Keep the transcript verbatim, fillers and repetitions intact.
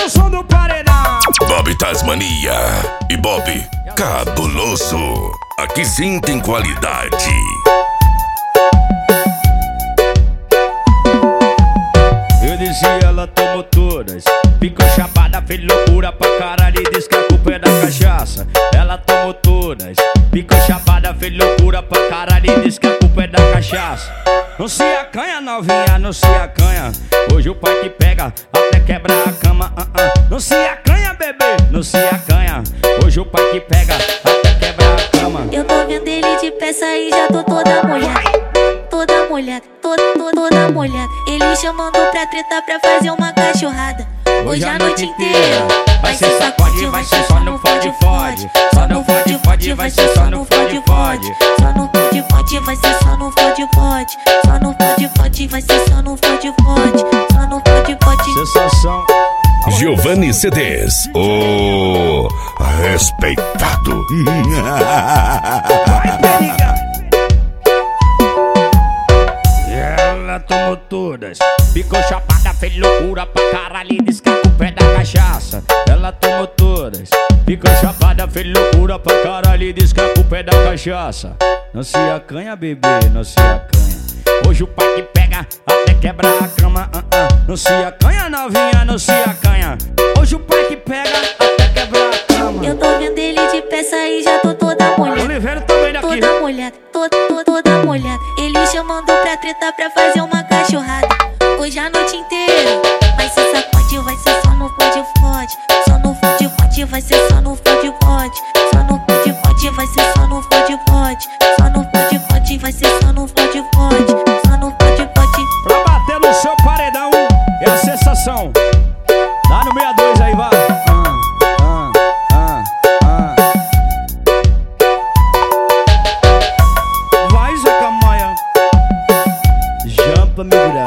o som do paredão. Bob Tasmania e Bob Cabuloso. Aqui sim tem qualidade. Eu disse, ela tomou todas, ficou chapada, fez loucura pra caralho e diz que a culpa é da cachaça. Ela tomou todas, ficou chapada, fez loucura pra caralho e diz que a culpa é da cachaça. Não se acanha, novinha, não se acanha. Hoje o pai te pega até quebrar a cama. uh -uh. Não se acanha, bebê, não se acanha. Hoje o pai te pega até quebrar a cama. Eu tô vendo ele de peça e já tô toda molhada. Toda molhada, toda, toda, toda molhada. Ele chamando pra treta pra fazer uma cachorrada. Hoje a noite inteira vai ser sacode, vai ser só no fode fode. Só no fode fode, vai ser só no fode fode. Só no fode fode, vai ser só no fode fode. Só no fode fode, vai ser só no fode fode. Só no fode fode. Sensação. Giovanni C Ds, o respeitado. Vai, periga. Ela tomou todas, ficou chapada, fez loucura pra caralho e diz que a culpa é da cachaça. Ela tomou todas, ficou chapada, fez loucura pra caralho e diz que a culpa é da cachaça. Não se acanha, bebê, não se acanha. Hoje o pai te pega até quebrar a cama. uh -uh. Não se acanha, novinha, não se acanha. Hoje o pai te pega até quebrar a cama. Eu tô vendo ele de peça e já tô toda molhada. Oliveira também daqui. Toda molhada, toda, toda, toda molhada. Ele chamando pra treta pra fazer uma cachorrada. Hoje a noite inteira vai ser sacode, vai ser só no fode fode. Só no fode fode, vai ser só no fode fode. Só no fode fode, vai ser só no fode fode. Só no fode fode, vai ser só no fode fode. Só no fode fode. Pra bater no seu paredão é a sensação. Dá no meia dois aí, vai. Ah, ah, ah, ah. Vai, Zé Camanha. Jampa, meu